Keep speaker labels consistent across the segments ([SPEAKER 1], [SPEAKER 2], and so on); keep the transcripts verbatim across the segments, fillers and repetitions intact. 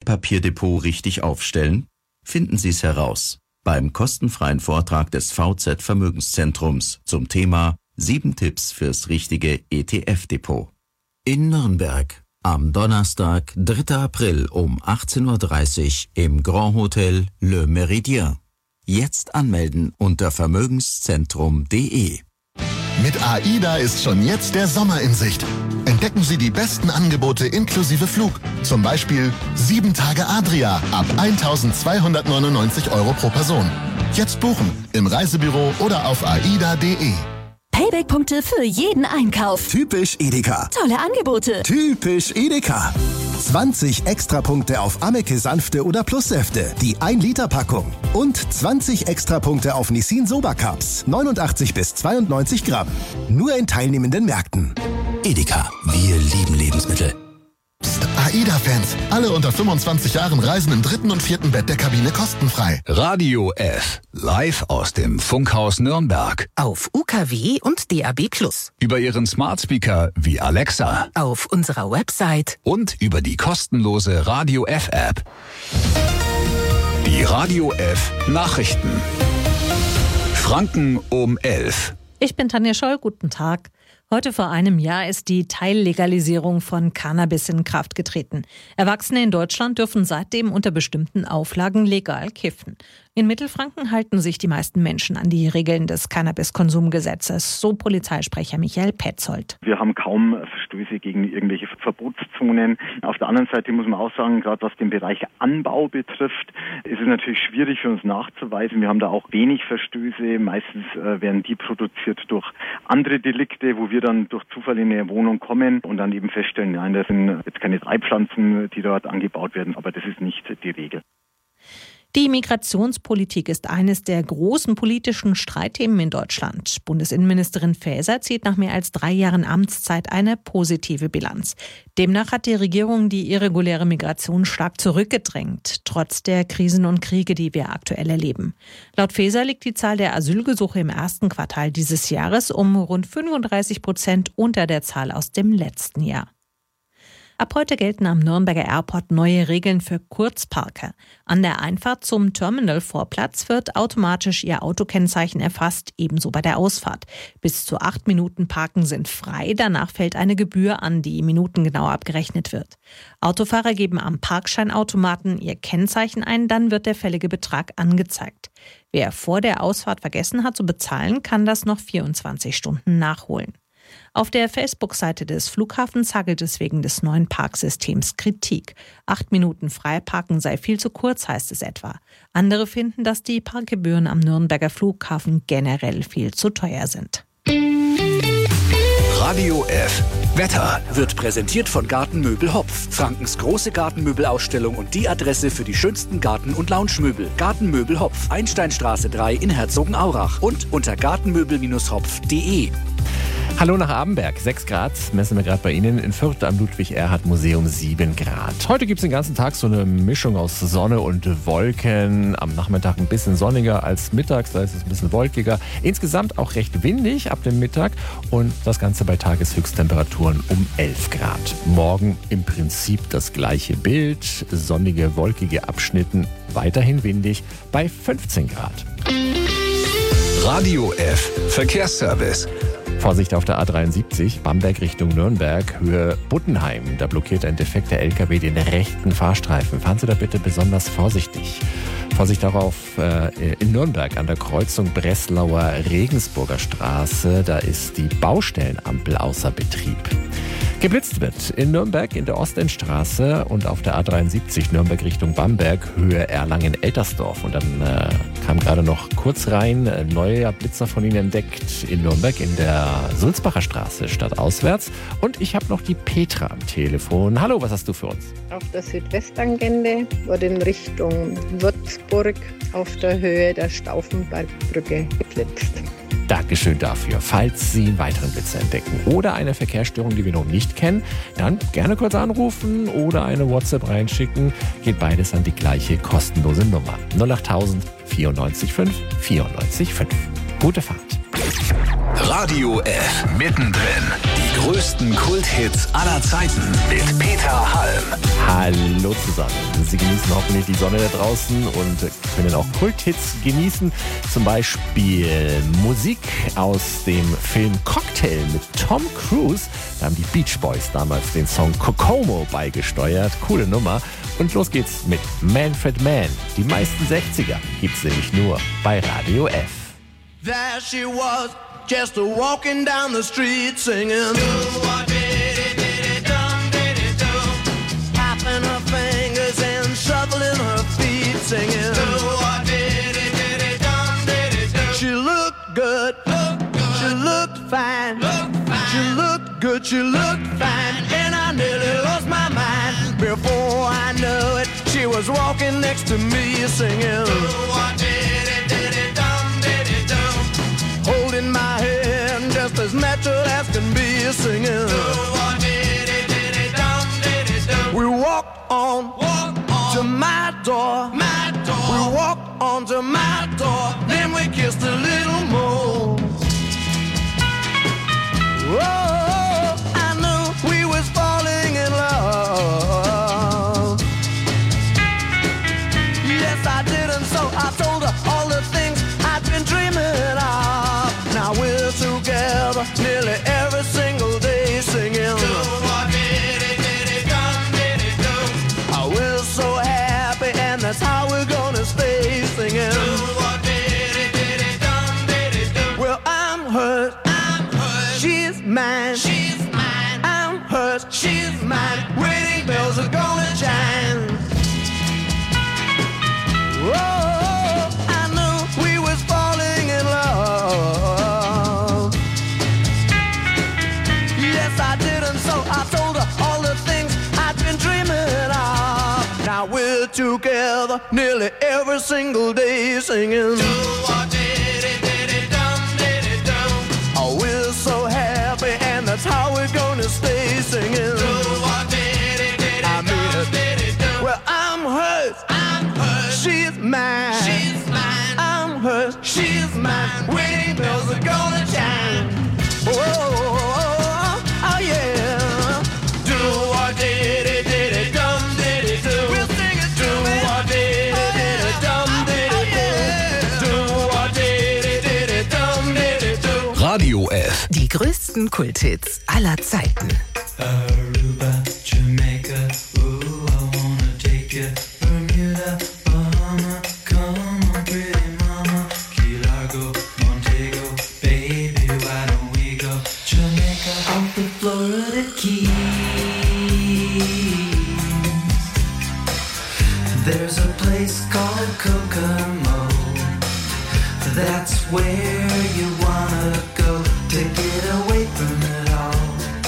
[SPEAKER 1] Wertpapierdepot richtig aufstellen? Finden Sie es heraus beim kostenfreien Vortrag des V Z Vermögenszentrums zum Thema sieben Tipps fürs richtige E T F-Depot. In Nürnberg am Donnerstag, dritter April um achtzehn Uhr dreißig im Grand Hotel Le Méridien. Jetzt anmelden unter vermögenszentrum punkt de.
[SPEAKER 2] Mit AIDA ist schon jetzt der Sommer in Sicht. Entdecken Sie die besten Angebote inklusive Flug. Zum Beispiel sieben Tage Adria ab eintausendzweihundertneunundneunzig Euro pro Person. Jetzt buchen im Reisebüro oder auf aida punkt de.
[SPEAKER 3] Payback-Punkte für jeden Einkauf.
[SPEAKER 4] Typisch Edeka.
[SPEAKER 3] Tolle Angebote.
[SPEAKER 4] Typisch Edeka. zwanzig Extrapunkte auf Ameke Sanfte oder Plussäfte, die ein Liter Packung. Und zwanzig Extrapunkte auf Nissin Soba Cups, neunundachtzig bis zweiundneunzig Gramm. Nur in teilnehmenden Märkten. Edeka, wir lieben Lebensmittel.
[SPEAKER 2] Psst, AIDA-Fans, alle unter fünfundzwanzig Jahren reisen im dritten und vierten Bett der Kabine kostenfrei.
[SPEAKER 5] Radio F, live aus dem Funkhaus Nürnberg.
[SPEAKER 6] Auf U K W und D A B Plus.
[SPEAKER 5] Über Ihren Smart Speaker wie Alexa.
[SPEAKER 6] Auf unserer Website.
[SPEAKER 5] Und über die kostenlose Radio F App. Die Radio F Nachrichten. Franken um elf.
[SPEAKER 7] Ich bin Tanja Scholl, guten Tag. Heute vor einem Jahr ist die Teillegalisierung von Cannabis in Kraft getreten. Erwachsene in Deutschland dürfen seitdem unter bestimmten Auflagen legal kiffen. In Mittelfranken halten sich die meisten Menschen an die Regeln des Cannabiskonsumgesetzes, so Polizeisprecher Michael Petzold.
[SPEAKER 8] Wir haben kaum Verstöße gegen irgendwelche Verbotszonen. Auf der anderen Seite muss man auch sagen, gerade was den Bereich Anbau betrifft, ist es natürlich schwierig für uns nachzuweisen. Wir haben da auch wenig Verstöße. Meistens äh, werden die produziert durch andere Delikte, wo wir dann durch Zufall in eine Wohnung kommen und dann eben feststellen, nein, das sind jetzt keine Treibpflanzen, die dort angebaut werden, aber das ist nicht die Regel.
[SPEAKER 7] Die Migrationspolitik ist eines der großen politischen Streitthemen in Deutschland. Bundesinnenministerin Faeser zieht nach mehr als drei Jahren Amtszeit eine positive Bilanz. Demnach hat die Regierung die irreguläre Migration stark zurückgedrängt, trotz der Krisen und Kriege, die wir aktuell erleben. Laut Faeser liegt die Zahl der Asylgesuche im ersten Quartal dieses Jahres um rund fünfunddreißig Prozent unter der Zahl aus dem letzten Jahr. Ab heute gelten am Nürnberger Airport neue Regeln für Kurzparker. An der Einfahrt zum Terminalvorplatz wird automatisch Ihr Autokennzeichen erfasst, ebenso bei der Ausfahrt. Bis zu acht Minuten Parken sind frei, danach fällt eine Gebühr an, die minutengenau abgerechnet wird. Autofahrer geben am Parkscheinautomaten ihr Kennzeichen ein, dann wird der fällige Betrag angezeigt. Wer vor der Ausfahrt vergessen hat zu bezahlen, kann das noch vierundzwanzig Stunden nachholen. Auf der Facebook-Seite des Flughafens hagelt es wegen des neuen Parksystems Kritik. Acht Minuten Freiparken sei viel zu kurz, heißt es etwa. Andere finden, dass die Parkgebühren am Nürnberger Flughafen generell viel zu teuer sind.
[SPEAKER 5] Radio F Wetter
[SPEAKER 9] wird präsentiert von Gartenmöbel Hopf. Frankens große Gartenmöbelausstellung und die Adresse für die schönsten Garten- und Loungemöbel. Gartenmöbel Hopf, Einsteinstraße drei in Herzogenaurach und unter gartenmöbel Hopf punkt de.
[SPEAKER 10] Hallo nach Abenberg, sechs Grad messen wir gerade bei Ihnen. In Fürth am Ludwig-Erhard-Museum sieben Grad. Heute gibt es den ganzen Tag so eine Mischung aus Sonne und Wolken. Am Nachmittag ein bisschen sonniger als mittags, da ist es ein bisschen wolkiger. Insgesamt auch recht windig ab dem Mittag und das Ganze bei Tageshöchsttemperaturen um elf Grad. Morgen im Prinzip das gleiche Bild, sonnige, wolkige Abschnitten, weiterhin windig bei fünfzehn Grad.
[SPEAKER 5] Radio F Verkehrsservice.
[SPEAKER 10] Vorsicht auf der A dreiundsiebzig, Bamberg Richtung Nürnberg, Höhe Buttenheim. Da blockiert ein defekter L K W den rechten Fahrstreifen. Fahren Sie da bitte besonders vorsichtig. Vorsicht auch auf, äh, in Nürnberg an der Kreuzung Breslauer Regensburger Straße. Da ist die Baustellenampel außer Betrieb. Geblitzt wird in Nürnberg in der Ostendstraße und auf der A dreiundsiebzig Nürnberg Richtung Bamberg, Höhe Erlangen-Eltersdorf. Und dann äh, kam gerade noch kurz rein, äh, neuer Blitzer von Ihnen entdeckt in Nürnberg in der Sulzbacher Straße stadtauswärts. Und ich habe noch die Petra am Telefon. Hallo, was hast du für uns?
[SPEAKER 11] Auf der Südwesttangente wurde in Richtung Würzburg auf der Höhe der Stauffenbergbrücke geblitzt.
[SPEAKER 10] Dankeschön dafür. Falls Sie einen weiteren Blitzer entdecken oder eine Verkehrsstörung, die wir noch nicht kennen, dann gerne kurz anrufen oder eine WhatsApp reinschicken. Geht beides an die gleiche kostenlose Nummer. null achttausend vierundneunzig fünf vierundneunzig fünf. Gute Fahrt.
[SPEAKER 5] Radio F mittendrin. Die Die größten Kulthits aller Zeiten mit Peter Halm.
[SPEAKER 10] Hallo zusammen. Sie genießen hoffentlich die Sonne da draußen und können auch Kulthits genießen. Zum Beispiel Musik aus dem Film Cocktail mit Tom Cruise. Da haben die Beach Boys damals den Song Kokomo beigesteuert. Coole Nummer. Und los geht's mit Manfred Mann. Die meisten sechziger gibt's nämlich nur bei Radio F.
[SPEAKER 12] There she was, just a walking down the street singing. Tapping her fingers and shuffling her feet singing. She looked good, she looked fine, she looked good, she looked fine, and I nearly lost my mind. Before I knew it, she was walking next to me singing. Holding my hand just as natural as can be singing. We walked on, to my door. We walked on to my door. Then we kissed a little more. Oh, I knew we was falling in love. Yes, I did, and so I told her all the things I've been dreaming of. Now we're together nearly every single day singing. Oh, we're so happy, and that's how we're gonna stay singing. Well, I'm hers, I'm hers. She's mine, she's mine. I'm hers, she's mine. Wedding bells are gonna chime. Whoa, I knew we was falling in love. Yes, I did, and so I told her all the things I've been dreaming of. Now we're together nearly every single day singing. Oh, we're so happy, and that's how we're gonna stay singing. I mean it. Well, I'm hers, I'm hers. She's mine, she's mine. I'm hers, she's mine. Wedding bells are gonna chime. Oh, oh, oh yeah. Do what did it, did it, dum did it do. We'll sing it. Do what did it, did it, dum did it do. Do what did it, did it, dum did it do.
[SPEAKER 5] Radio F.
[SPEAKER 6] Die größten Kulthits aller Zeiten.
[SPEAKER 13] Aruba, Jamaica, ooh, I wanna take you. Bermuda, Bahama, come on, pretty mama. Key Largo, Montego, baby, why don't we go? Jamaica, off the Florida Keys. There's a place called Kokomo. That's where you wanna go to get away from it all.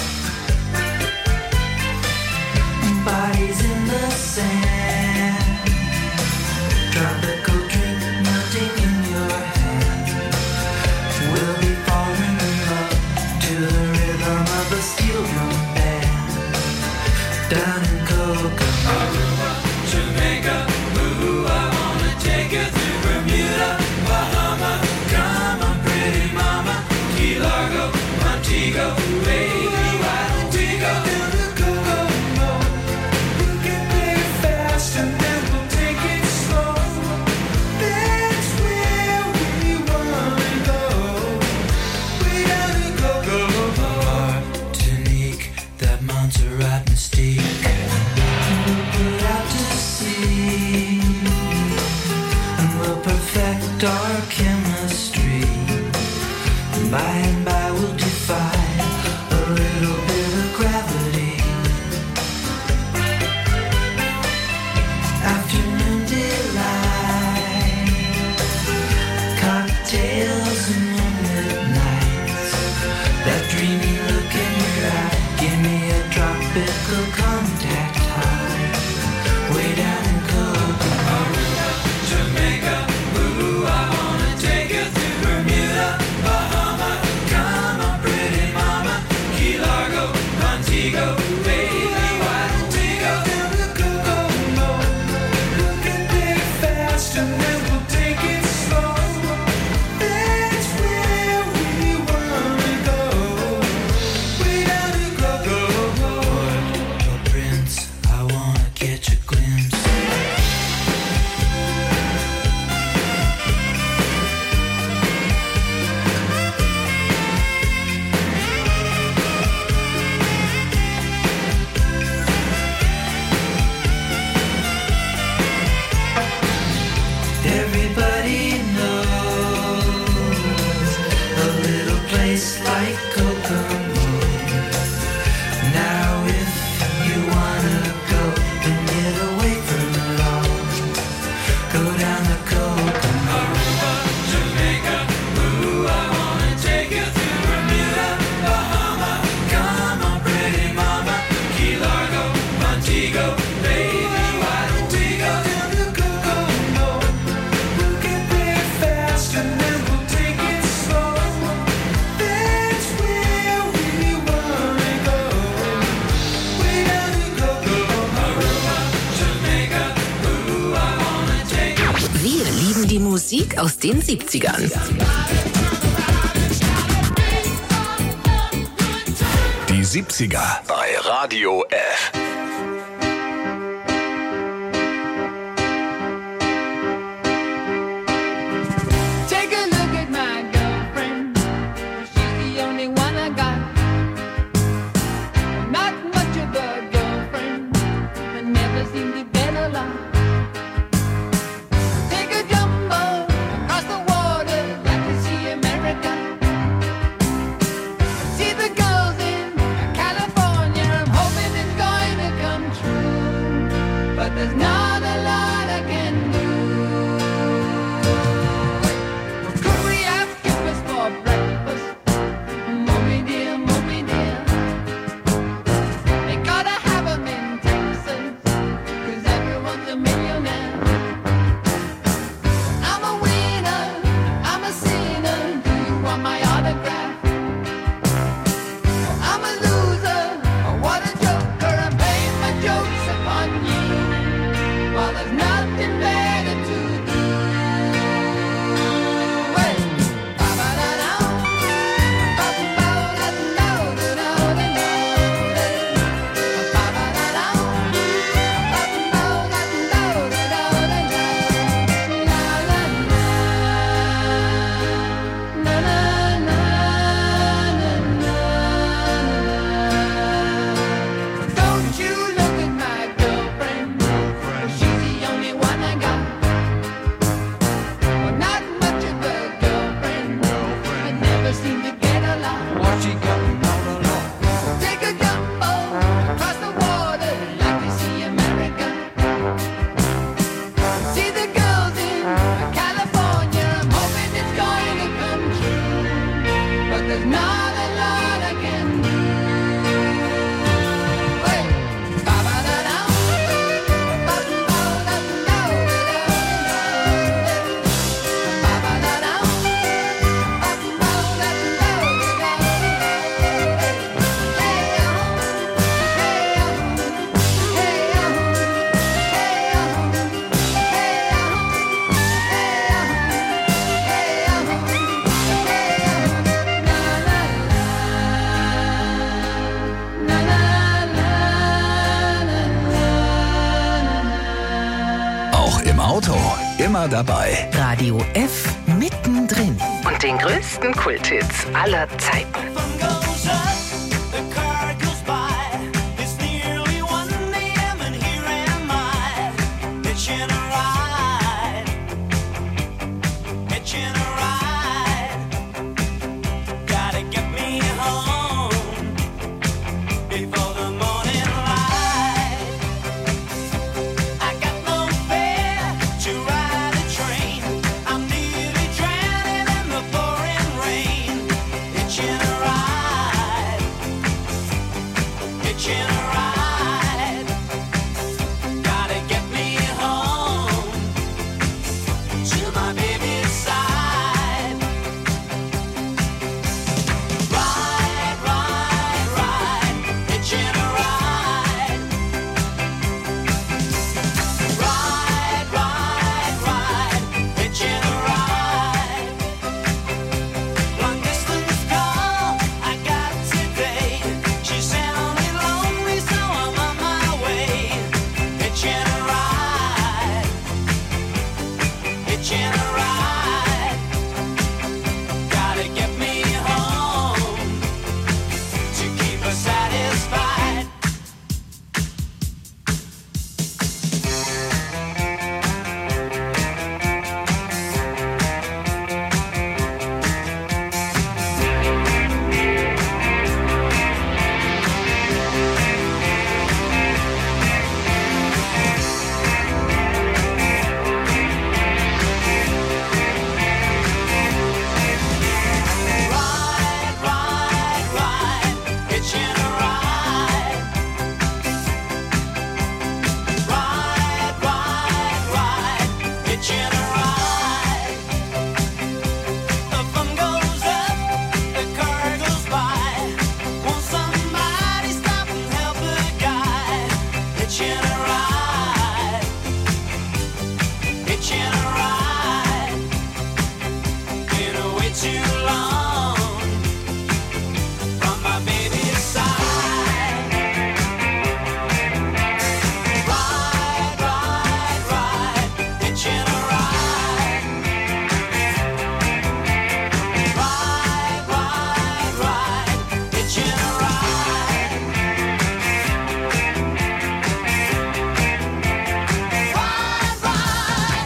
[SPEAKER 13] Bodies in the sand, tropical drink melting in your hand. We'll be falling in love to the rhythm of a steel drum band. Down in Kokomo, Jamaica, ooh, I wanna take you to Bermuda, Bahama, come on, pretty mama, Key Largo, Montego, baby, why don't we go to Kokomo? We'll get there fast and then we'll take it slow. That's where we wanna go. Way down in Kokomo. Martinique, that Montserrat mystique. We'll put out to sea and we'll perfect our chemistry. By and by we'll defy a little bit of gravity. Afternoon delight, cocktails and moonlit nights. That dreamy look in your eye, give me a tropical contact high. Way down in Kokomo, Jamaica, ooh, I wanna take you to Bermuda, Bahama, come
[SPEAKER 6] Musik aus den siebzigern.
[SPEAKER 5] Die siebziger bei Radio F. Immer dabei.
[SPEAKER 6] Radio F mittendrin. Und den größten Kulthits aller Zeiten.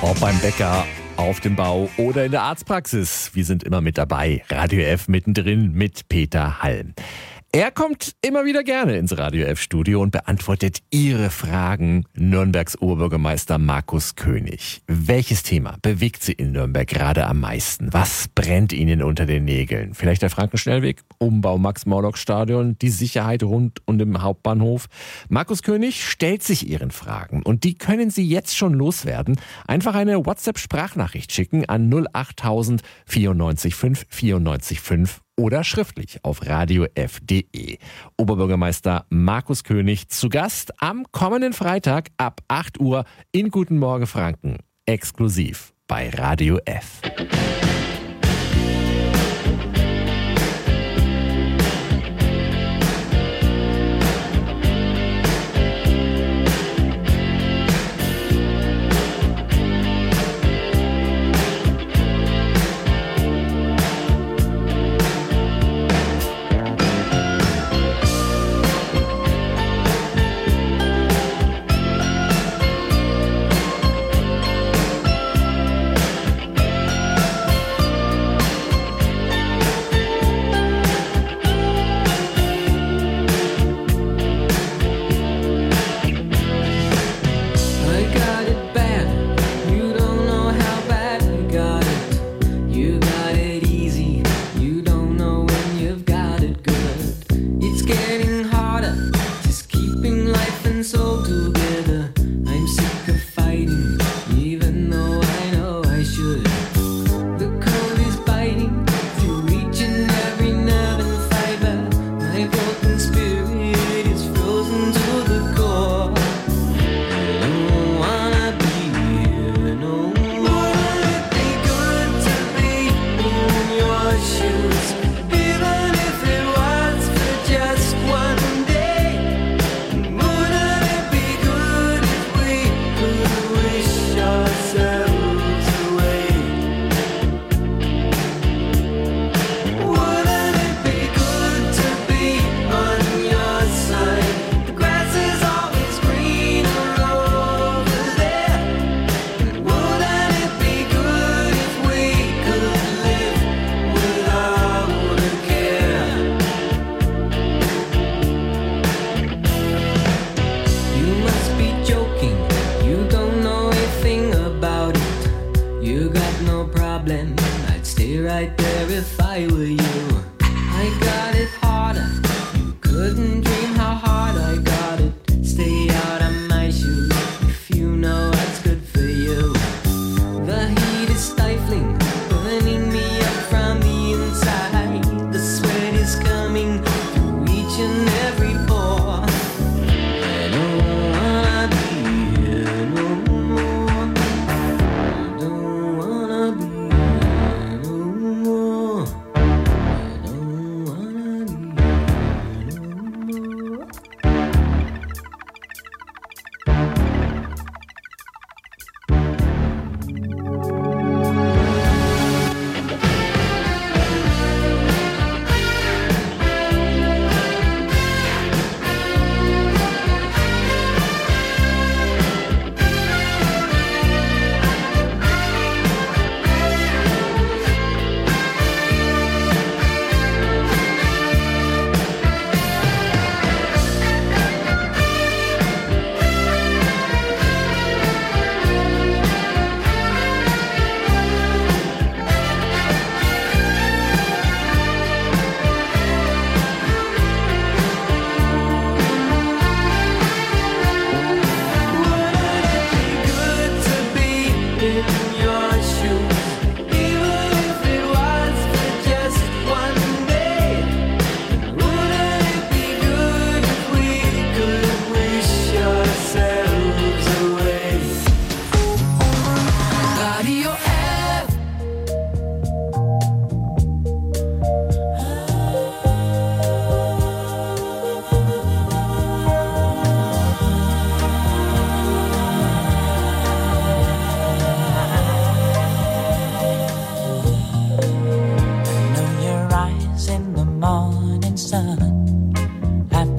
[SPEAKER 10] Ob beim Bäcker, auf dem Bau oder in der Arztpraxis. Wir sind immer mit dabei. Radio F mittendrin mit Peter Halm. Er kommt immer wieder gerne ins Radio F-Studio und beantwortet Ihre Fragen. Nürnbergs Oberbürgermeister Markus König. Welches Thema bewegt Sie in Nürnberg gerade am meisten? Was brennt Ihnen unter den Nägeln? Vielleicht der Frankenschnellweg, Umbau Max-Morlock-Stadion, die Sicherheit rund um den Hauptbahnhof. Markus König stellt sich Ihren Fragen und die können Sie jetzt schon loswerden. Einfach eine WhatsApp-Sprachnachricht schicken an null acht tausend vierundneunzig fünf vierundneunzig fünf oder schriftlich auf radiof punkt de. Oberbürgermeister Markus König zu Gast am kommenden Freitag ab acht Uhr in Guten Morgen Franken. Exklusiv bei Radio F.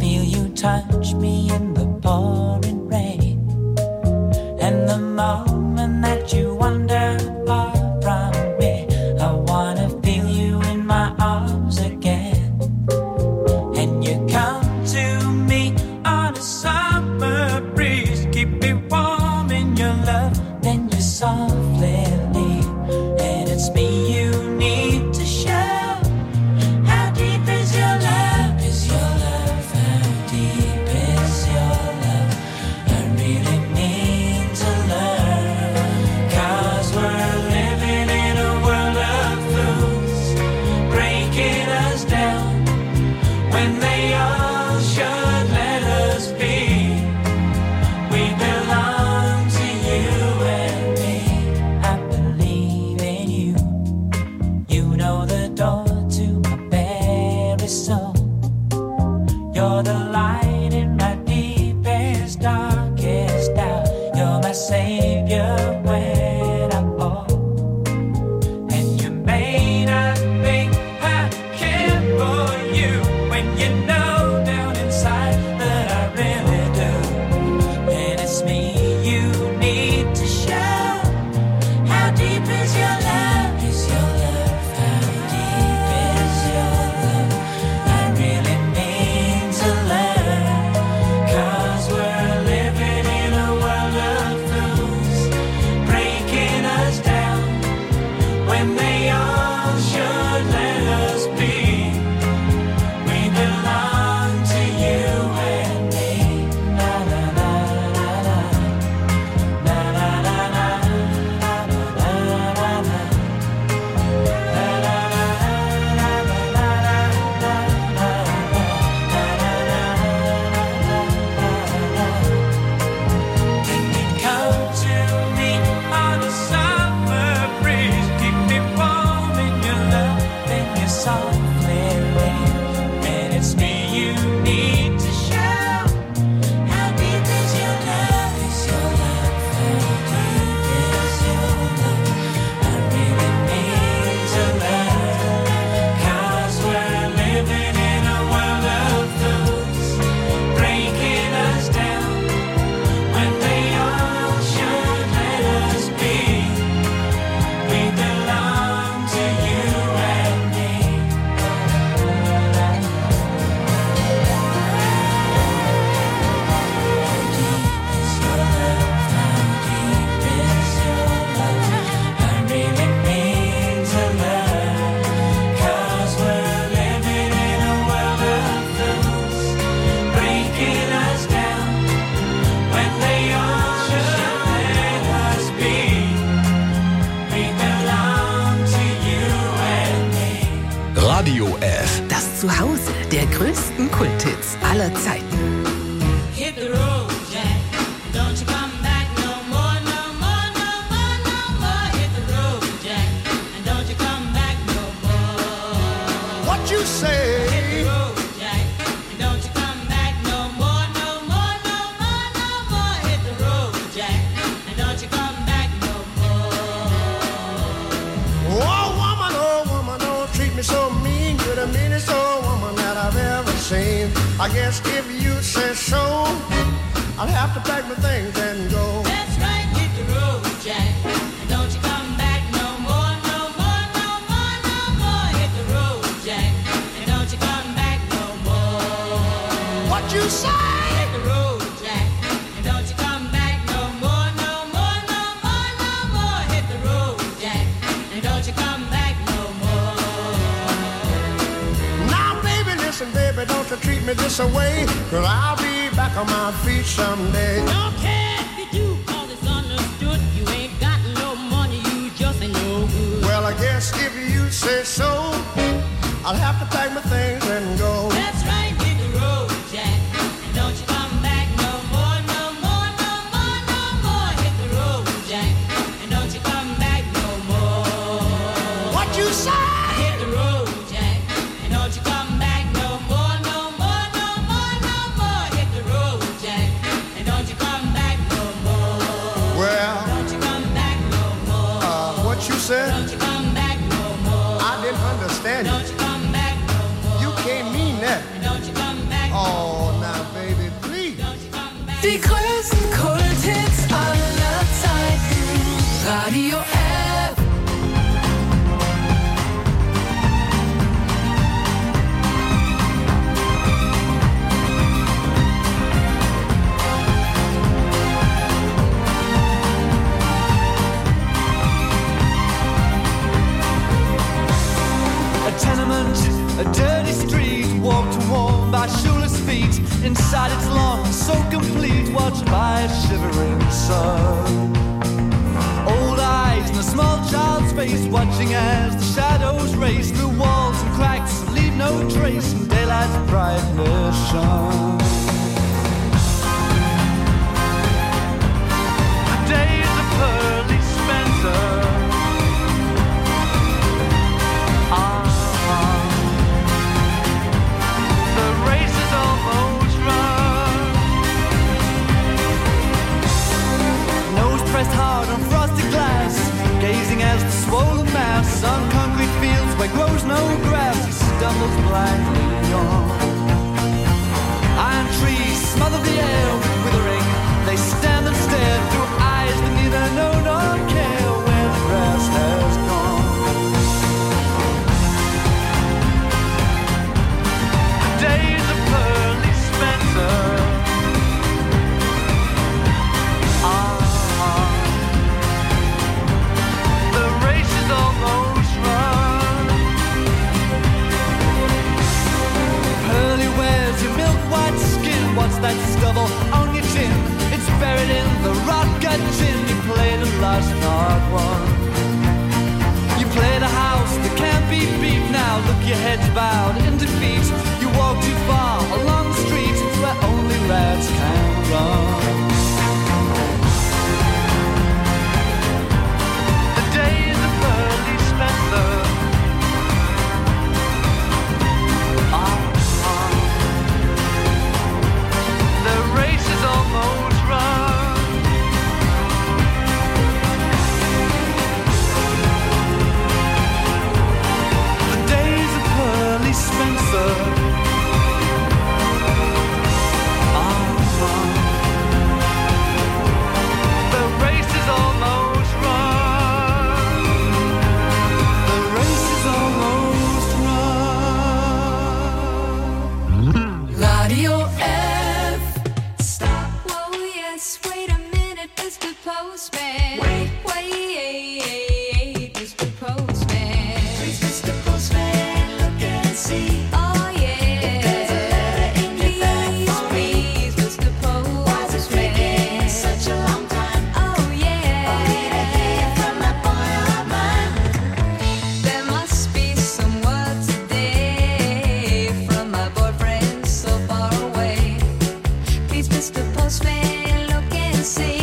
[SPEAKER 14] touch me in the pouring rain, and the moment
[SPEAKER 13] moment that you wander far from me, I wanna feel you in my arms again. And you come to me on a summer breeze, keep me warm in your love, then you softly leave. And it's me you need to show. How deep is your love? Is your love? How deep is your love? I really need to learn. 'Cause we're living in a world of fools, breaking us down when they all should let us be. We belong to you and me. I believe in you. You know the door to my very soul. You're the light in my deepest, darkest doubt. You're my savior when I fall. And you may not think I care for you when you know down inside that I really do. And it's me you need to show. How deep is your love? Is your love? How deep is your love? I really need to learn. 'Cause we're living in a world of fools, breaking us down when they all should let us be. We belong to you and me. Na na na na na. Na na na na. Na na na na. Na na na Can you come to me on a summer breeze, keep me warm in your love, then you softly leave. And it's me you need to show. How deep is your love? Is your love? How deep is your love? I really need to learn. 'Cause we're living in a world of fools, breaking us down when they all should let us be. We belong to you and me. How deep is your love? How deep is your love? I really need to learn. 'Cause we're living in a world of fools, breaking us down when they all should let us be. We belong to you and me.
[SPEAKER 5] Radio F.
[SPEAKER 6] Das Zuhause der größten Kulthits aller Zeiten.
[SPEAKER 13] Hit the road, Jack. Don't you come back no more, no more, no more, no more. Hit the road, Jack. And don't you come back no more.
[SPEAKER 12] What you say?
[SPEAKER 13] Hit the road, Jack. And don't you come back no more, no more, no more, no more. Hit the road, Jack. And don't you come back no more.
[SPEAKER 12] Oh, woman, oh, woman, don't treat me so mean. You're the meanest old woman that I've ever seen. I guess if you say so, I'll have to pack my things and go.
[SPEAKER 13] That's right, hit the road, Jack. And don't you come back no more, no more, no more, no more. Hit the road, Jack. And don't you come back no more.
[SPEAKER 12] What you say?
[SPEAKER 13] Hit the road, Jack. And don't you come back no more, no more, no more, no more. Hit the road, Jack. And don't you come back no more.
[SPEAKER 12] Now, baby, listen, baby, don't you treat me this away, 'cause I'll be back on my feet someday.
[SPEAKER 13] Don't care if you do, 'cause it's understood. You ain't got no money, you just ain't no good.
[SPEAKER 12] Well, I guess if you say so, I'll have to pack my things and go.
[SPEAKER 13] That's right, hit the road, Jack. And don't you come back no more, no more, no more, no more. Hit the road, Jack. And don't you come back no more.
[SPEAKER 12] What you say?
[SPEAKER 13] Hit the road, Jack. And don't you come back no more, no more, no more, no more. Hit the road, Jack. And don't you come back no more.
[SPEAKER 12] Well,
[SPEAKER 13] Don't you come back no more.
[SPEAKER 12] uh, what you said?
[SPEAKER 13] Don't you come back no more.
[SPEAKER 12] I didn't understand you.
[SPEAKER 13] Don't you come back no more.
[SPEAKER 12] You can't mean that.
[SPEAKER 13] Don't you come back no
[SPEAKER 12] Oh, now, baby, please.
[SPEAKER 13] Don't you come back
[SPEAKER 6] Die größten Kulthits aller Zeiten.
[SPEAKER 13] Radio F.
[SPEAKER 14] A tenement, a dirty street, walked and worn by shoeless feet. Inside it's long, so complete, watched by a shivering sun. Old eyes in a small child's face, watching as the shadows race through walls and cracks, leave no trace in daylight's brightness shone. The days of Pearly Spencer. Pressed hard on frosted glass, gazing as the swollen mass on concrete fields where grows no grass, he stumbles blindly on. Iron trees smother the air with withering, they stand and stare through eyes that neither know nor care where the grass has gone. The days of Pearly Spencer. What's that stubble on your chin? It's buried in the rock-gut tin. You played and lost, not won. You played a house that can't be beat. Now look, your head's bowed in defeat. You walk too far along the street where only rats can run. The days of Pearly Spencer. Ah. The race is almost run. The days of Pearly Spencer are run. The race is almost run. The race is almost run.
[SPEAKER 13] Radio F.
[SPEAKER 15] Postman. Wait, wait, Mister Postman. Please, Mister Postman, look and see. Oh yeah, if there's a letter in your bag for me. Please, Mister Postman. Why's it taking such a long time? Oh yeah, only to hear from that boy of mine. There must be some word today from my boyfriend so far away. Please, Mister Postman, look and see.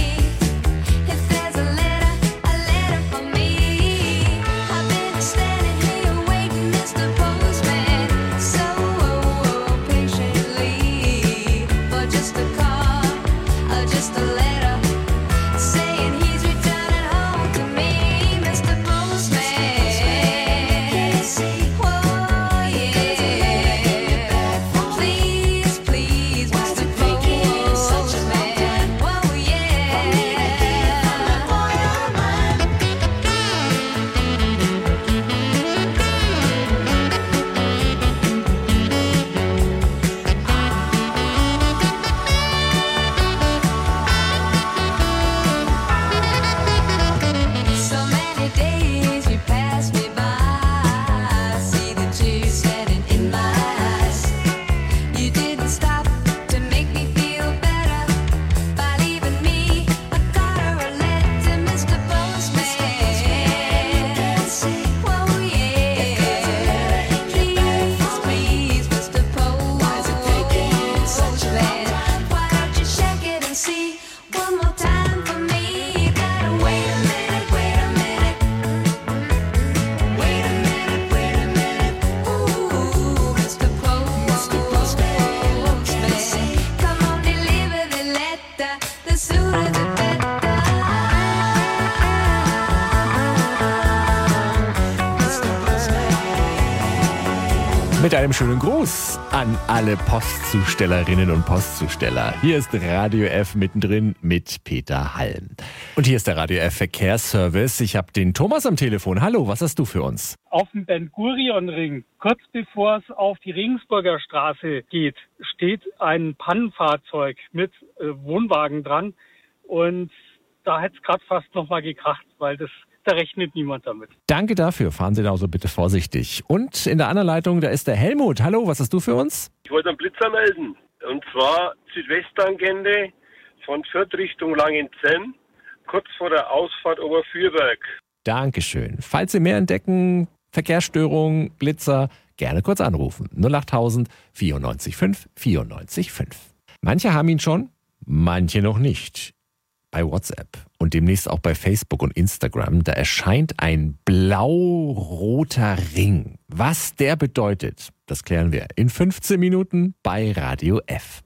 [SPEAKER 10] Mit einem schönen Gruß an alle Postzustellerinnen und Postzusteller. Hier ist Radio F mittendrin mit Peter Halm. Und hier ist der Radio F Verkehrsservice. Ich habe den Thomas am Telefon. Hallo, was hast du für uns?
[SPEAKER 16] Auf dem Ben-Gurion-Ring, kurz bevor es auf die Regensburger Straße geht, steht ein Pannenfahrzeug mit äh, Wohnwagen dran. Und da hätte es gerade fast noch mal gekracht, weil das, da rechnet niemand damit.
[SPEAKER 10] Danke dafür. Fahren Sie da also bitte vorsichtig. Und in der anderen Leitung, da ist der Helmut. Hallo, was hast du für uns?
[SPEAKER 17] Ich wollte einen Blitzer melden. Und zwar Südwesttangente von Fürth Richtung Langenzenn, kurz vor der Ausfahrt Oberfürberg.
[SPEAKER 10] Dankeschön. Falls Sie mehr entdecken, Verkehrsstörungen, Blitzer, gerne kurz anrufen. null achttausend vierundneunzig fünf vierundneunzig fünf. Manche haben ihn schon, manche noch nicht. Bei WhatsApp und demnächst auch bei Facebook und Instagram, da erscheint ein blau-roter Ring. Was der bedeutet, das klären wir in fünfzehn Minuten bei Radio F.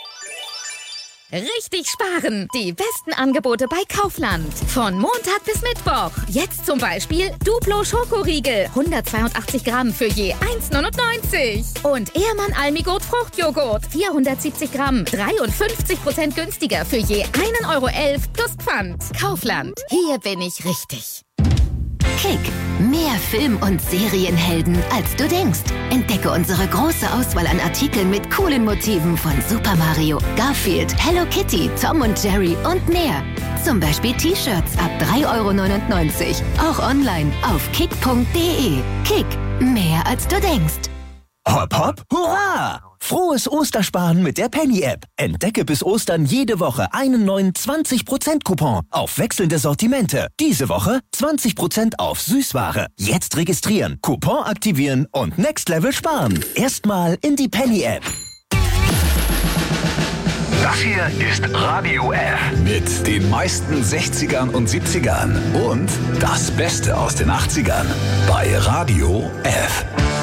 [SPEAKER 18] Richtig sparen! Die besten Angebote bei Kaufland. Von Montag bis Mittwoch. Jetzt zum Beispiel Duplo Schokoriegel. hundertzweiundachtzig Gramm für je eins neunundneunzig. Und Ehrmann Almigurt Fruchtjoghurt. vierhundertsiebzig Gramm. dreiundfünfzig Prozent günstiger für je ein Euro elf plus Pfand. Kaufland. Hier bin ich richtig.
[SPEAKER 19] Kick. Mehr Film- und Serienhelden, als du denkst. Entdecke unsere große Auswahl an Artikeln mit coolen Motiven von Super Mario, Garfield, Hello Kitty, Tom und Jerry und mehr. Zum Beispiel T-Shirts ab drei Euro neunundneunzig. Auch online auf kick punkt de. Kick. Mehr als du denkst.
[SPEAKER 20] Hopp, hopp, hurra! Frohes Ostersparen mit der Penny-App. Entdecke bis Ostern jede Woche einen neuen zwanzig Prozent Coupon auf wechselnde Sortimente. Diese Woche zwanzig Prozent auf Süßware. Jetzt registrieren, Coupon aktivieren und Next Level sparen. Erstmal in die Penny-App.
[SPEAKER 5] Das hier ist Radio F mit den meisten sechzigern und siebzigern und das Beste aus den achtzigern bei Radio F.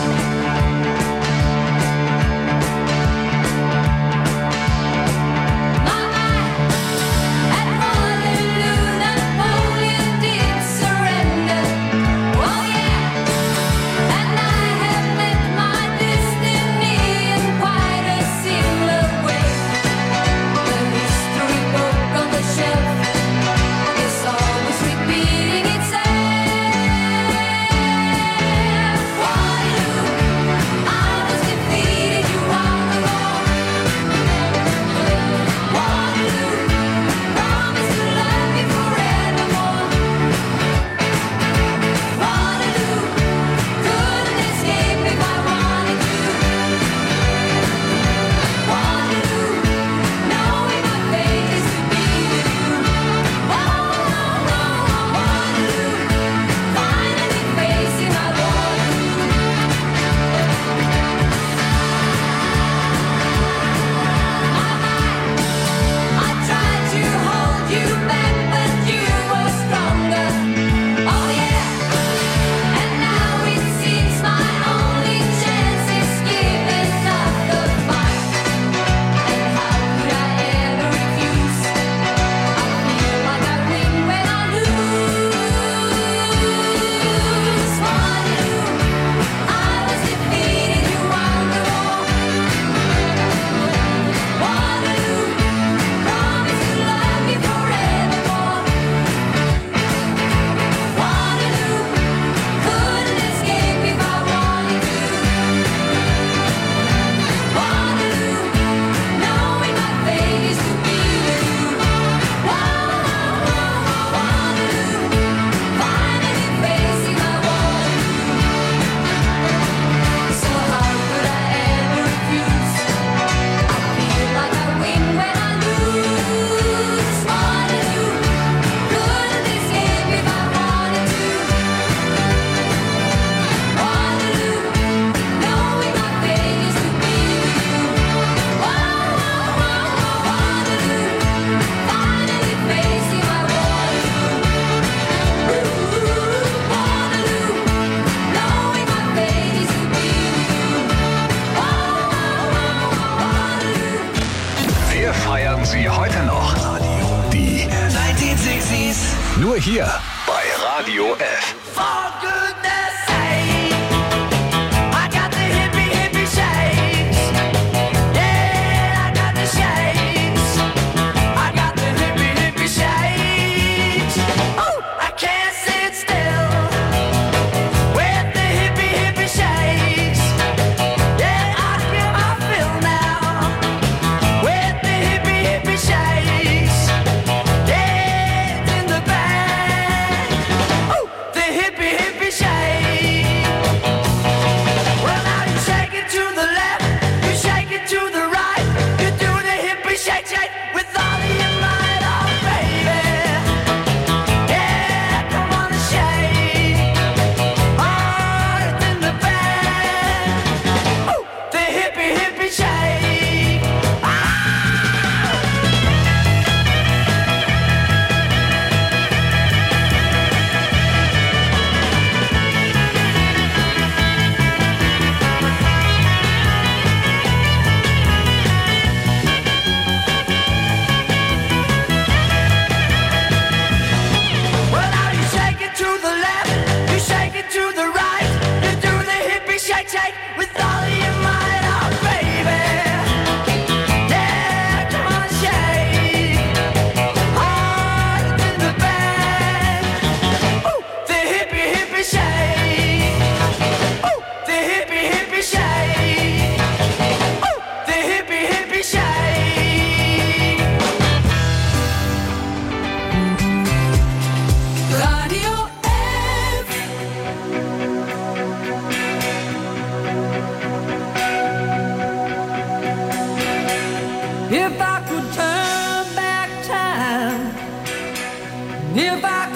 [SPEAKER 5] Sie heute noch. Die neunzehnhundertsechziger. Nur hier bei Radio F.
[SPEAKER 12] For goodness sake, I got the hippie, hippie.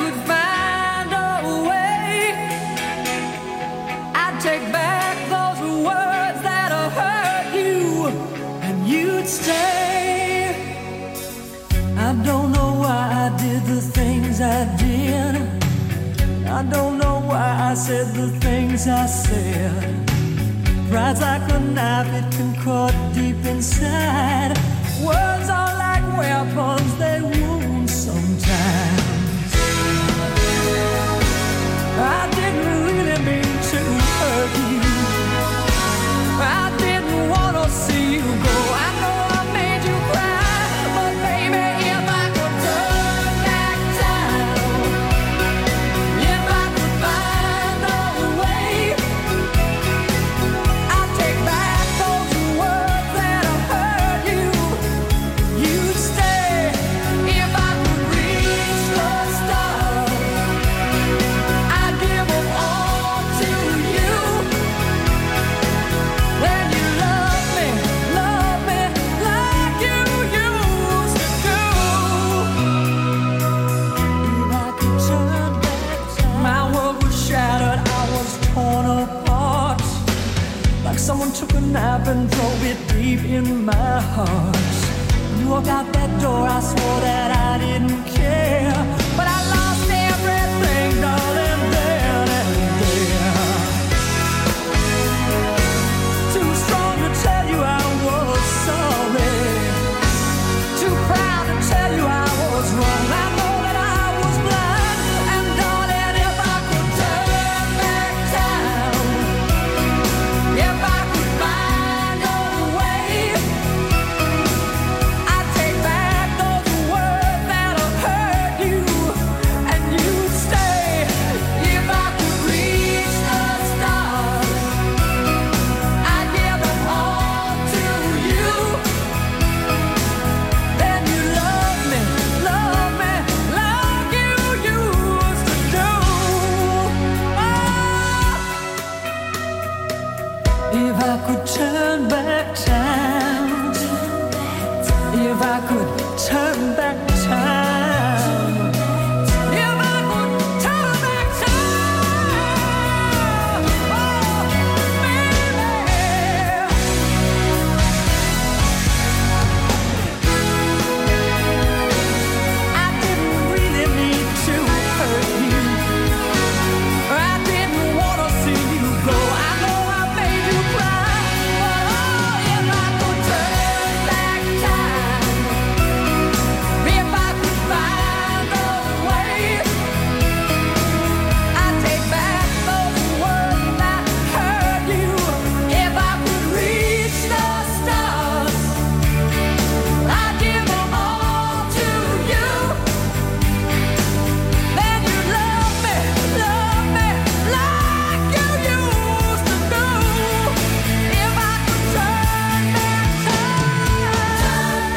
[SPEAKER 15] could find a way, I'd take back those words that have hurt you, and you'd stay. I don't know why I did the things I did. I don't know why I said the things I said. Pride's like a knife, it can cut deep inside. Words are like weapons, they wound sometimes. I didn't really mean to hurt you. I didn't want to see you go. I know I made you cry, but baby, if I could turn back time, if I could find a way, I'd take back those words that have hurt you. You'd stay if I could reach the stars. I'd give them all to you. Then you love me, love me like you used to do. If I could turn back time, my world was shattered, I was torn apart. Like someone took a knife and drove it deep in my heart. When you walked out that door, I swore that I didn't care. But I lost everything, darling, then and there. Too strong to tell you I was sorry. Too proud to tell you I was wrong. I know that I was blind. And darling, if I could turn back time, if I could find a way, I'd take back those words that have hurt you, and you'd stay. If I could reach the stars, I'd give them all to you. Then you love me, love me like you used to do. Oh. If I could turn back time, if I could turn back time, if I could turn back time, oh, baby. I didn't really mean to hurt you. I didn't want to see you go. I know I made you cry, but oh, if I could turn back time, if I could find a way, I'd take back those words that hurt you. If I could reach the stars, I'd give them all to you. Then you love me, love me like you used to do. If I could turn back time,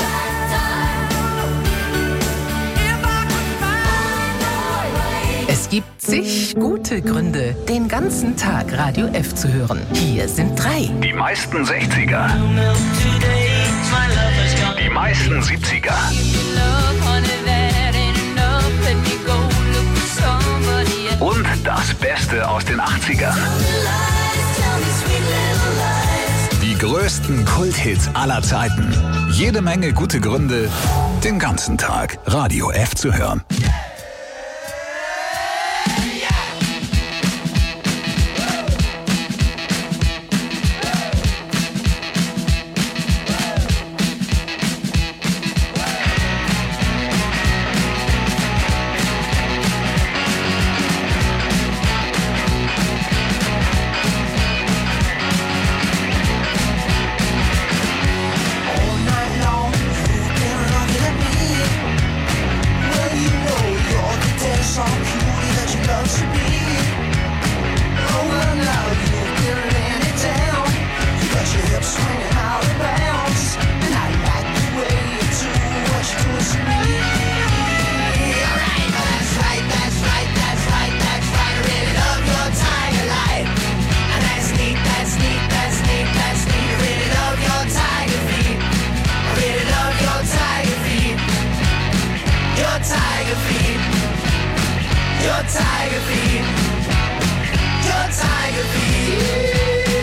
[SPEAKER 15] if I could find a way.
[SPEAKER 6] Es gibt zig gute Gründe, den ganzen Tag Radio F zu hören. Hier sind drei.
[SPEAKER 5] Die meisten sechziger. Die meisten siebziger. Und das Beste aus den achtzigern. Die größten Kulthits aller Zeiten. Jede Menge gute Gründe, den ganzen Tag Radio F zu hören.
[SPEAKER 15] All night long, you've been looking at me. Well, you know your tiger feet, your tiger feet.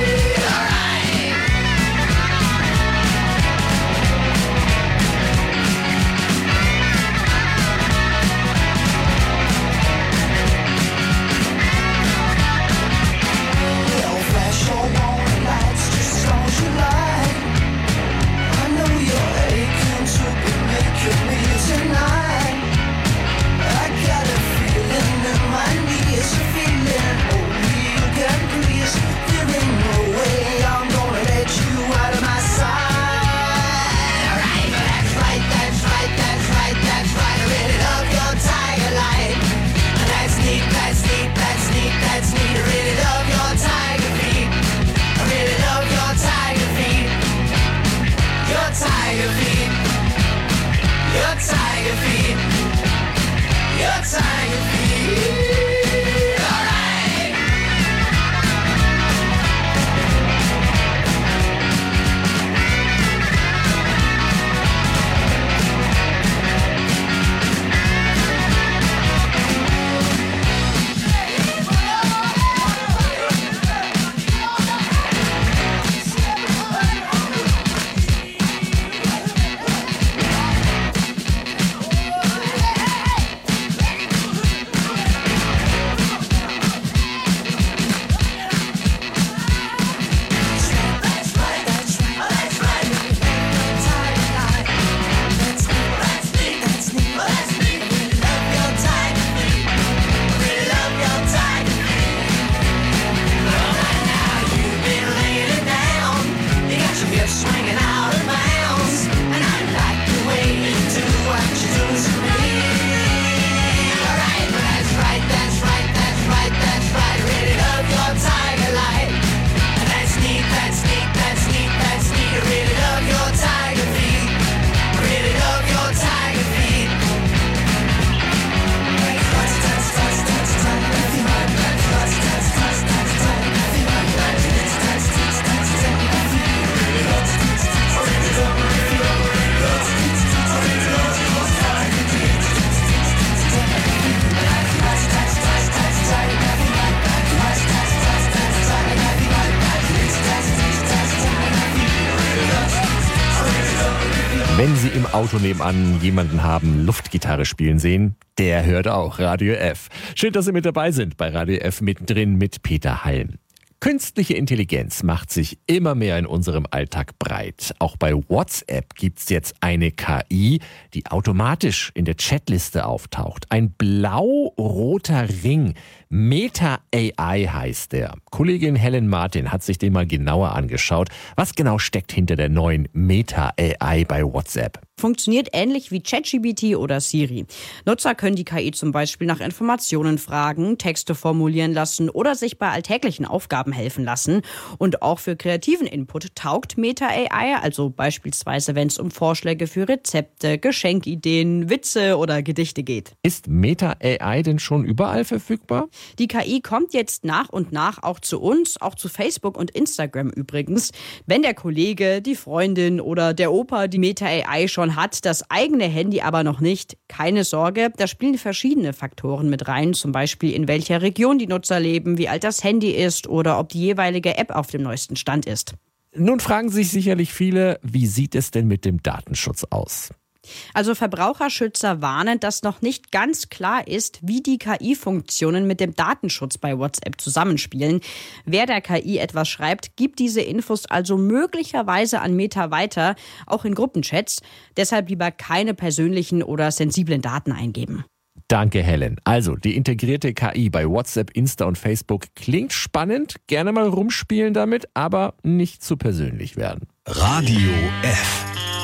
[SPEAKER 10] Wenn Sie im Auto nebenan jemanden haben Luftgitarre spielen sehen, der hört auch Radio F. Schön, dass Sie mit dabei sind bei Radio F mittendrin mit Peter Halm. Künstliche Intelligenz macht sich immer mehr in unserem Alltag breit. Auch bei WhatsApp gibt's jetzt eine K I, die automatisch in der Chatliste auftaucht. Ein blau-roter Ring. Meta A I heißt der. Kollegin Helen Martin hat sich den mal genauer angeschaut. Was genau steckt hinter der neuen Meta A I bei WhatsApp?
[SPEAKER 21] Funktioniert ähnlich wie ChatGPT oder Siri. Nutzer können die K I zum Beispiel nach Informationen fragen, Texte formulieren lassen oder sich bei alltäglichen Aufgaben helfen lassen. Und auch für kreativen Input taugt Meta A I, also beispielsweise wenn es um Vorschläge für Rezepte, Geschenkideen, Witze oder Gedichte geht.
[SPEAKER 10] Ist Meta A I denn schon überall verfügbar?
[SPEAKER 21] Die K I kommt jetzt nach und nach auch zu uns, auch zu Facebook und Instagram übrigens. Wenn der Kollege, die Freundin oder der Opa die Meta A I schon hat, das eigene Handy aber noch nicht, keine Sorge, da spielen verschiedene Faktoren mit rein, zum Beispiel in welcher Region die Nutzer leben, wie alt das Handy ist oder ob die jeweilige App auf dem neuesten Stand ist.
[SPEAKER 10] Nun fragen sich sicherlich viele, wie sieht es denn mit dem Datenschutz aus?
[SPEAKER 21] Also Verbraucherschützer warnen, dass noch nicht ganz klar ist, wie die K I-Funktionen mit dem Datenschutz bei WhatsApp zusammenspielen. Wer der K I etwas schreibt, gibt diese Infos also möglicherweise an Meta weiter, auch in Gruppenchats. Deshalb lieber keine persönlichen oder sensiblen Daten eingeben.
[SPEAKER 10] Danke, Helen. Also, die integrierte K I bei WhatsApp, Insta und Facebook klingt spannend. Gerne mal rumspielen damit, aber nicht zu persönlich werden.
[SPEAKER 5] Radio F.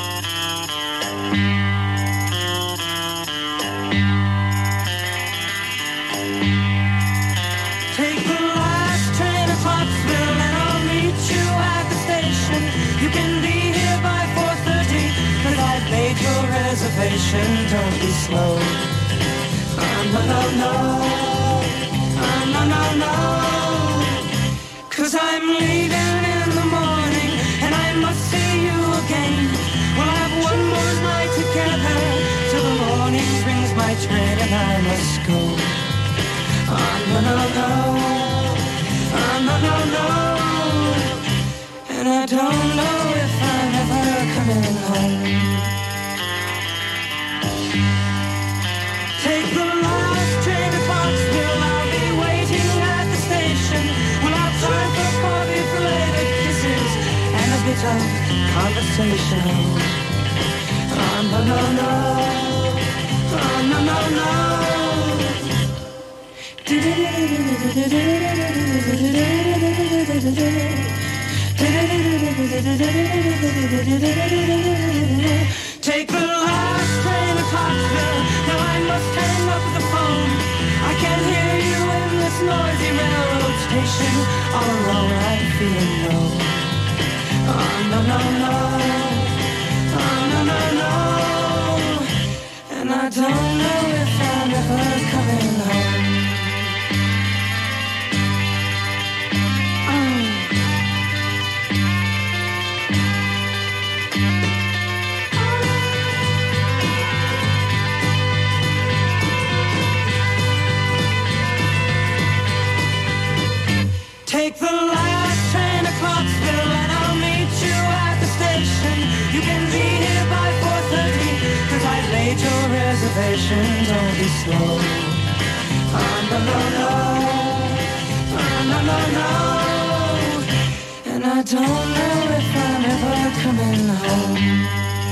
[SPEAKER 13] Take the last train to Pottsville and I'll meet you at the station. You can be here by four thirty, cause I've made your reservation. Don't be slow. Oh, no, no, no. Oh, no, no, no. Cause I'm leaving in the morning and I must see you again. We'll have one more night together till the morning brings my train and I must go. I don't know if I'm ever coming home. Take the last train to Foxville, I'll be waiting at the station. We'll have time for coffee, belated kisses, and a bit of conversation. Oh, no, no, no. Oh, no, no, no. Take the last train to Clarksville. Now I must hang up the phone. I can't hear you in this noisy railroad station. All alone I'm feeling low. Oh, no, no, no. Oh, no, no, no. And I don't know if I'm ever coming home. Take the last train to Clarksville and I'll meet you at the station. You can be here by four thirty, cause I laid your reservation. Don't be slow. Oh, no, no, no. Oh, no, no, no. And I don't know if I'm ever coming home.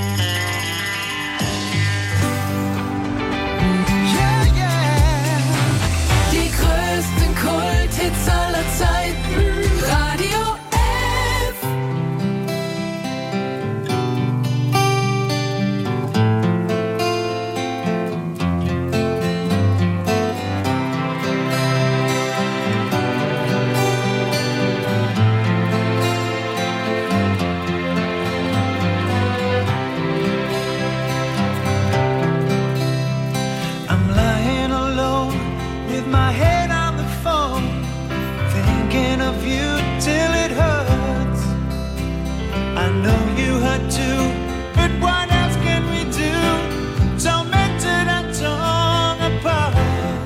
[SPEAKER 15] Kulthits aller Zeiten, Radio F.
[SPEAKER 13] I'm lying alone with my head on the phone, thinking of you till it hurts. I know you hurt too, but what else can we do? Tormented and torn apart.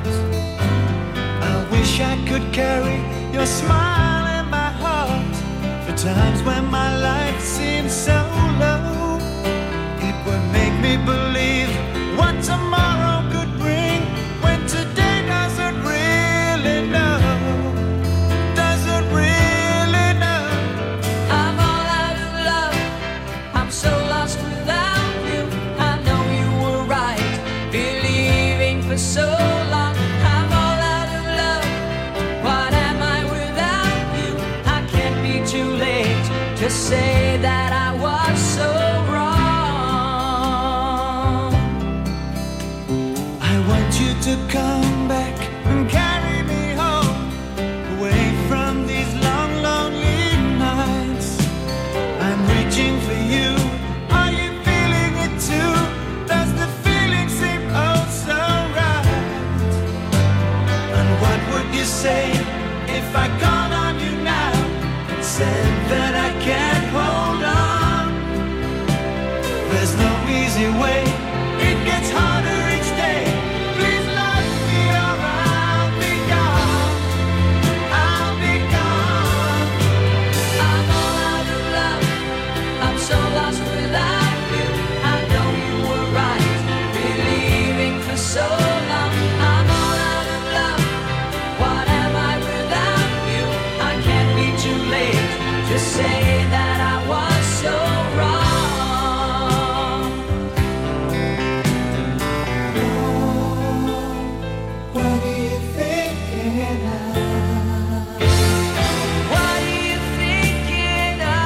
[SPEAKER 13] I wish I could carry your smile in my heart for times when my life seems so low. It would make me believe what tomorrow could bring when today doesn't really know. Doesn't really know.
[SPEAKER 15] I'm all out of love. I'm so lost without you. I know you were right, believing for so long. I'm all out of love. What am I without you? I can't be too late to say that I was so wrong.
[SPEAKER 13] I want you to come back and carry me home, away from these long, lonely nights. I'm reaching for you. Are you feeling it too? Does the feeling seem oh so right? And what would you say if I called on you now and said that I can't hold on? There's no easy way. It gets harder each day. Please love me or I'll be gone. I'll be gone.
[SPEAKER 15] I'm all out of love. I'm so lost without you. I know you were right, believing for so long. I'm all out of love. What am I without you? I can't be too late to say that I was so wrong.
[SPEAKER 13] What are you thinking of?
[SPEAKER 15] What are you thinking of?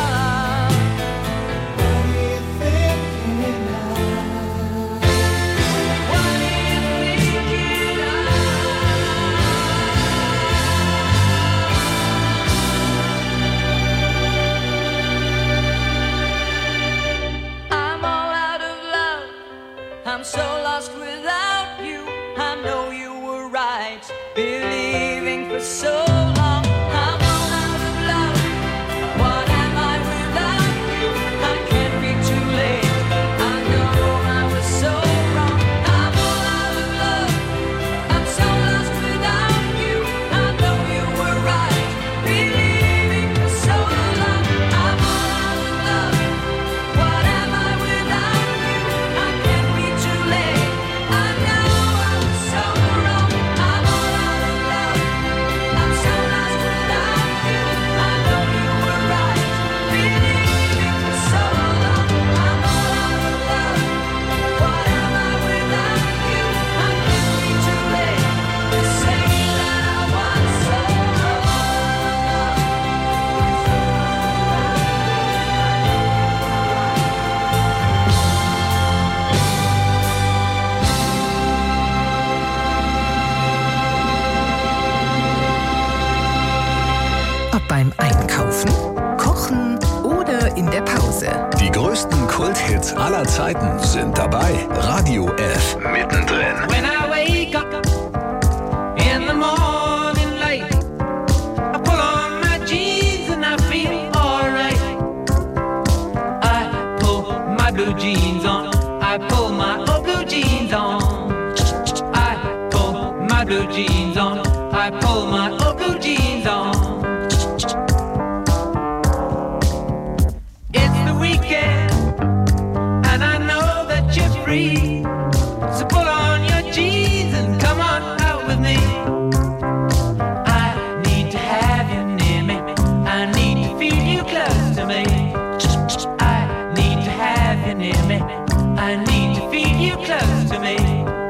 [SPEAKER 13] What are you thinking of?
[SPEAKER 15] What are you thinking of? I'm all out of love. I'm so lost without you. I know you were right, believing for so long. I'm all out of love. What am I without you? I can't be too late. I know I was so wrong. I'm all out of love. I'm so lost without you. I know you were right, believing for so long. I'm
[SPEAKER 6] Hause.
[SPEAKER 5] Die größten Kulthits aller Zeiten sind dabei. Radio F mittendrin.
[SPEAKER 15] When I wake up in the morning light, I pull on my jeans and I feel alright. I pull my blue jeans on, I pull my old blue jeans on. I pull my blue jeans on, I pull my old blue jeans on. It's the weekend and I know that you're free. So pull on your jeans and come on out with me. I need to have you near me. I need to feel you close to me. I need to have you near me. I need to feel you close to me.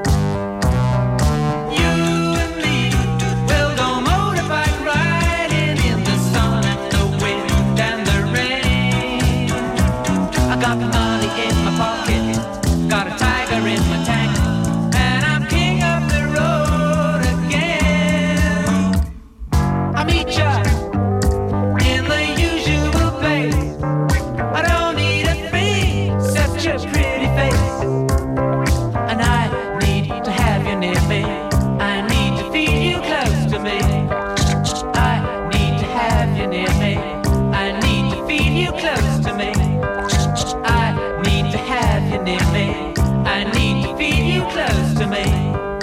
[SPEAKER 15] You and me will go motorbike riding in the sun and the wind and the rain. I got money in my pocket, got a tiger in my tank. And I'm king of the road again. I meet ya in the usual place. I don't need a thing except your pretty face. And I need to have you near me. I need to feel you close to me. I need to have you near me. I need to feel you close to me. I need to have you near me. I need to feel you close to me.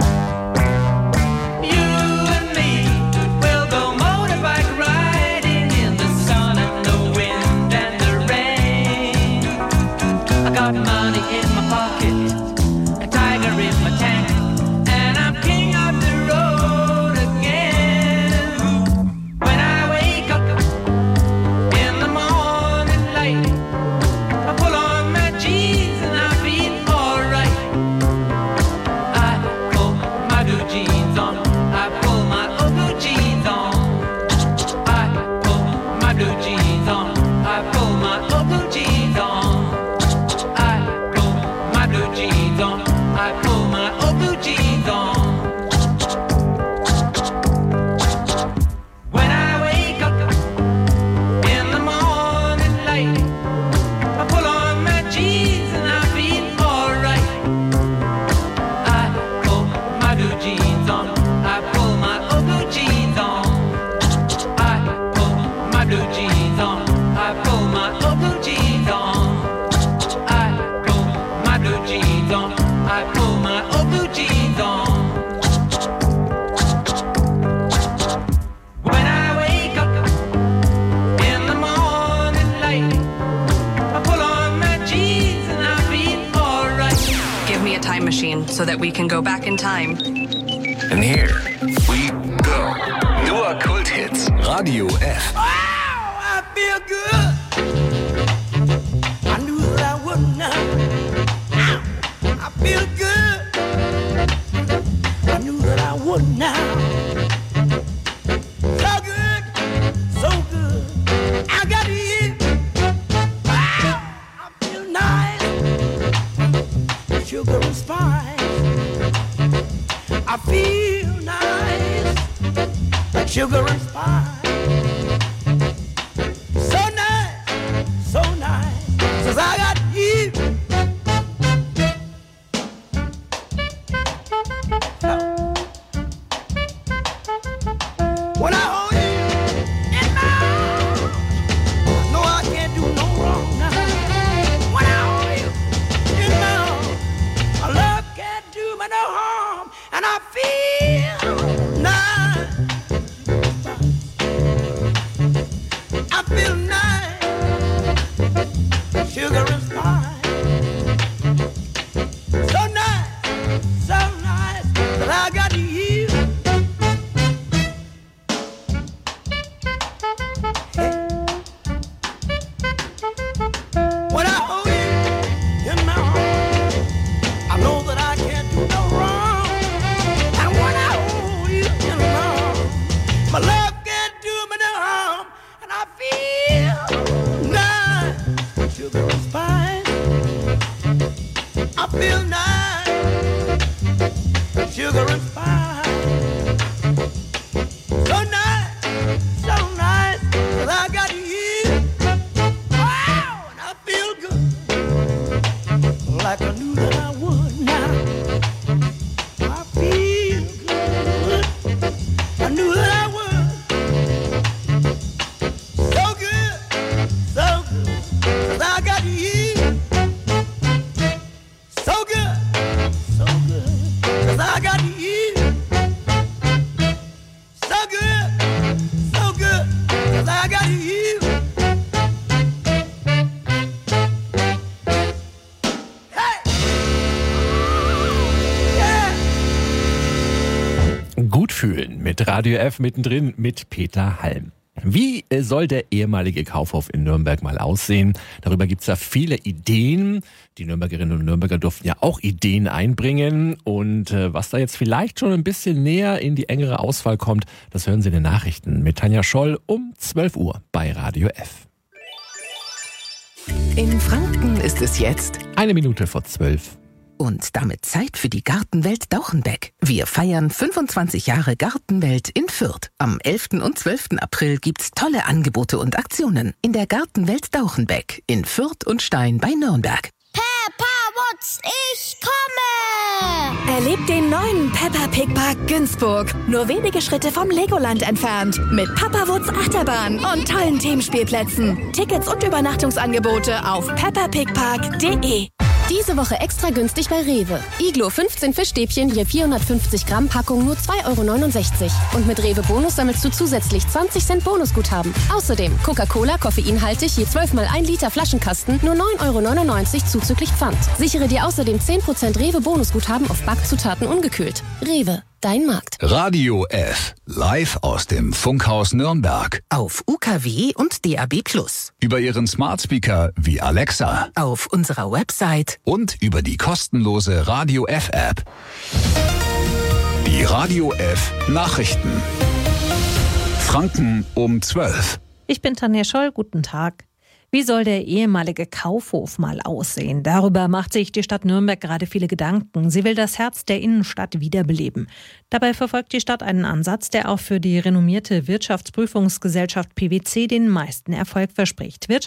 [SPEAKER 15] You and me will go motorbike riding in the sun and the wind and the rain. I got money in my pocket, a tiger in my tank, and I'm king of the road again. When I wake up in the morning light, I pull on my jeans and I feel alright. I pull my blue jeans on, I pull my old blue jeans on. I pull my blue jeans on, I pull my old blue jeans on. I pull my blue jeans on, I pull my old blue jeans on. When I wake up in the morning light, I pull on my jeans and I feel alright. I pull my blue jeans on, I pull my old blue jeans on. I pull my blue jeans on, I pull my old blue jeans on. I pull my blue jeans on, I pull my old blue jeans on. When I wake up in the morning light, I pull on my jeans and I feel alright.
[SPEAKER 1] Give me a time machine so that we can go back in time.
[SPEAKER 5] And here we go. Nur Kulthits. Radio F.
[SPEAKER 12] I feel good. I knew that I would now. I feel good. I knew that I would now. So good, so good. I got you. Wow, I feel nice. Sugar and spice. I feel nice. Like sugar and spice. So nice, so nice. Since I got you. When I hold you in my arms, I know I can't do no wrong now. When I hold you in my arms, my love can't do me no harm, and I feel nice.
[SPEAKER 10] Radio F mittendrin mit Peter Halm. Wie soll der ehemalige Kaufhof in Nürnberg mal aussehen? Darüber gibt's ja viele Ideen. Die Nürnbergerinnen und Nürnberger durften ja auch Ideen einbringen. Und äh, was da jetzt vielleicht schon ein bisschen näher in die engere Auswahl kommt, das hören Sie in den Nachrichten mit Tanja Scholl um zwölf Uhr bei Radio F.
[SPEAKER 6] In Franken ist es jetzt
[SPEAKER 10] eine Minute vor zwölf.
[SPEAKER 6] Und damit Zeit für die Gartenwelt Dauchenbeck. Wir feiern fünfundzwanzig Jahre Gartenwelt in Fürth. Am elften und zwölften April gibt's tolle Angebote und Aktionen in der Gartenwelt Dauchenbeck in Fürth und Stein bei Nürnberg.
[SPEAKER 15] Peppa Wutz, ich komme! Erlebt den neuen Peppa Pig Park Günzburg. Nur wenige Schritte vom Legoland entfernt. Mit Peppa Wutz Achterbahn und tollen Themenspielplätzen. Tickets und Übernachtungsangebote auf peppa pig park punkt de.
[SPEAKER 3] Diese Woche extra günstig bei Rewe. Iglo fünfzehn Fischstäbchen je vierhundertfünfzig Gramm Packung nur zwei Euro neunundsechzig. Und mit Rewe Bonus sammelst du zusätzlich zwanzig Cent Bonusguthaben. Außerdem Coca-Cola koffeinhaltig je zwölf mal ein Liter Flaschenkasten nur neun Euro neunundneunzig zuzüglich Pfand. Sichere dir außerdem zehn Prozent Rewe Bonusguthaben auf Backzutaten ungekühlt. Rewe, dein Markt.
[SPEAKER 5] Radio F, live aus dem Funkhaus Nürnberg.
[SPEAKER 6] Auf U K W und D A B plus.
[SPEAKER 5] Über Ihren Smart Speaker wie Alexa.
[SPEAKER 6] Auf unserer Website.
[SPEAKER 5] Und über die kostenlose Radio F App. Die Radio F Nachrichten. Franken um zwölf.
[SPEAKER 7] Ich bin Tanja Scholl, guten Tag. Wie soll der ehemalige Kaufhof mal aussehen? Darüber macht sich die Stadt Nürnberg gerade viele Gedanken. Sie will das Herz der Innenstadt wiederbeleben. Dabei verfolgt die Stadt einen Ansatz, der auch für die renommierte Wirtschaftsprüfungsgesellschaft P wC den meisten Erfolg verspricht.